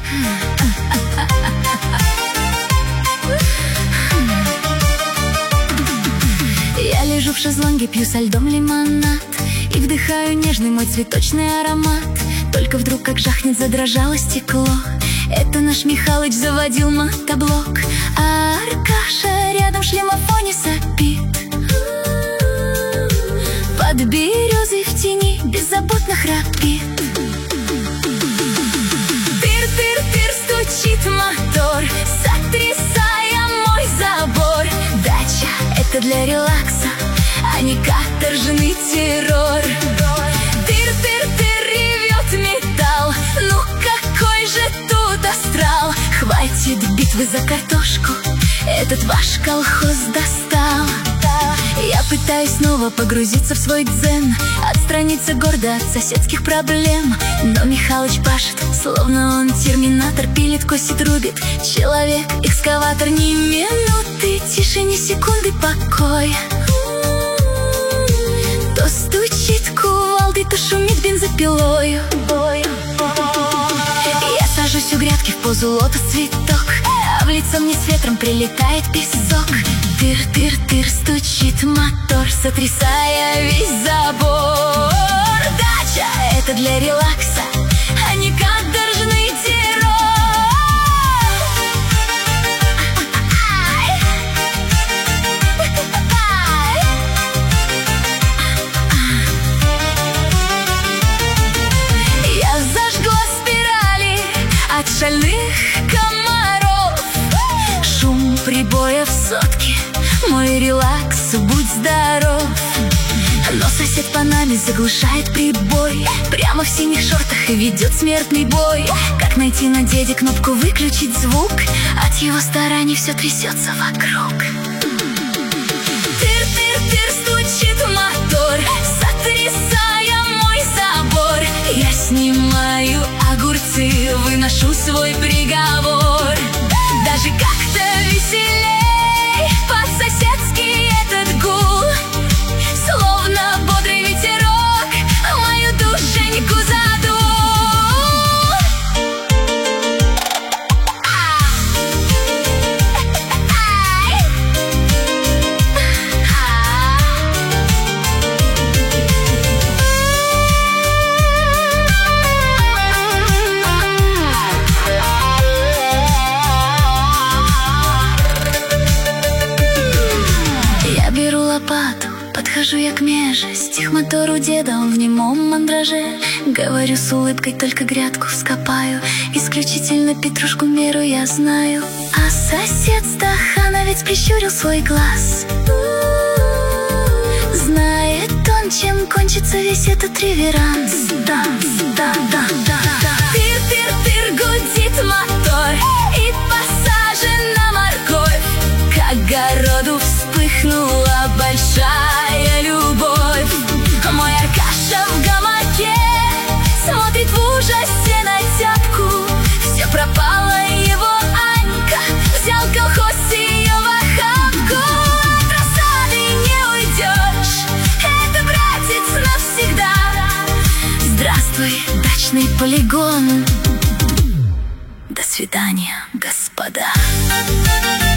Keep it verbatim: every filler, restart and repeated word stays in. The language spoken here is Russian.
Я лежу в шезлонге, пью со льдом лимонад и вдыхаю нежный мой цветочный аромат. Только вдруг как жахнет, задрожало стекло. Это наш Михалыч заводил мотоблок, а Аркаша рядом в шлемофоне сопит. Под березой в тени беззаботно храпит. Тыр-тыр-тыр стучит мотор, сотрясая мой забор. Дача — это для релакса, а не каторжный террор. Тыр-тыр-тыр ревет металл, ну какой же тут астрал. Хватит битвы за картошку, этот ваш колхоз достал. Я пытаюсь снова погрузиться в свой дзен, отстраниться гордо от соседских проблем. Но Михалыч пашет, словно он терминатор, пилит, косит, рубит. Человек-экскаватор, ни минуты тише, ни секунды покоя. То стучит кувалдой, то шумит бензопилою. Я сажусь у грядки в позу лотос-цветок, а в лицо мне с ветром прилетает песок. Тыр-тыр-тыр стучит мотор, сотрясая весь забор. Дача — это для релакса, а не каторжный террор. Я зажгла спирали от шальных комаров. Шум прибоя в сотке — мой релакс, будь здоров. Но сосед по нами заглушает прибой, прямо в синих шортах и ведет смертный бой. Как найти на деде кнопку выключить звук? От его стараний все трясется вокруг. Тыр-тыр-тыр стучит мотор, сотрясая мой забор. Я снимаю огурцы, выношу свой приговор. Даже как-то веселей по-соседски этот гул, словно бодрый ветерок мою душеньку задул. Я беру лопату, подхожу я к меже, стих мотору деда, он в немом мандраже. Говорю с улыбкой, только грядку вскопаю, исключительно петрушку меру я знаю. А сосед Стахана ведь прищурил свой глаз. Знает он, чем кончится весь этот реверанс. Да, да, да, да, да. Тыр-тыр-тыр гудит мотор, и посажена морковь. К огороду вспыхнула большая любовь. Мой Аркаша в гамаке смотрит в ужасе на тяпку. Все пропало, его Анька взял колхоз ее в охапку. От рассады не уйдешь, это, братец, навсегда. Здравствуй, дачный полигон. До свидания, господа.